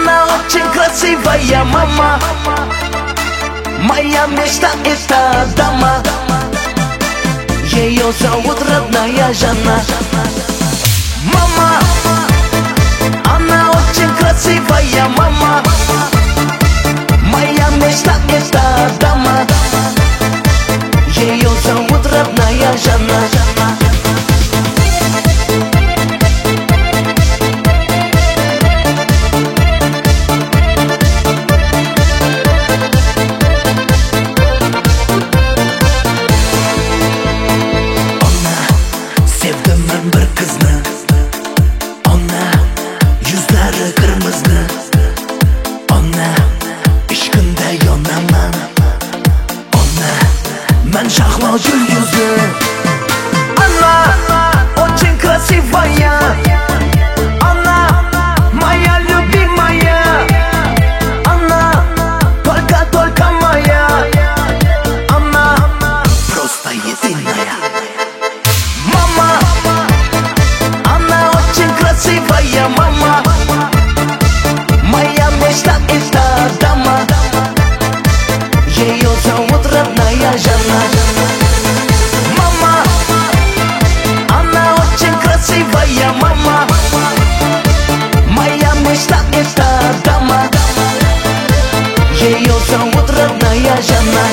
Она очень красивая мама, моя мечта это дама. Ее зовут родная Жанна. Мама, она очень красивая мама, моя мечта это дама. Ее зовут родная Жанна. Мен шахло юлюзы. Она очень красивая, она моя любимая, она только моя, она просто единая. Мама, она очень красивая мама, моя мечта это дама. Ее зовут родная Жанна. Мама, она очень красивая мама, моя мечта это дама. Ее зовут родная Жанна.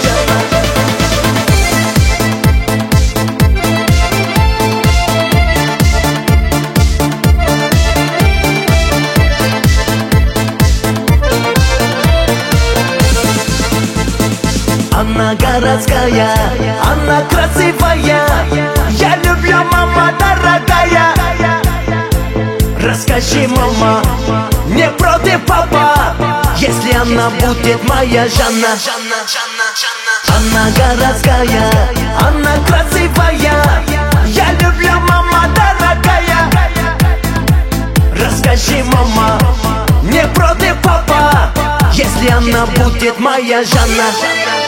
Она городская, она красивая, я люблю, мама дорогая. Расскажи, мама, не против папа, если она будет моя Жанна. Она городская, она красивая, я люблю, мама дорогая. Расскажи, мама, не против папа, если она будет моя Жанна.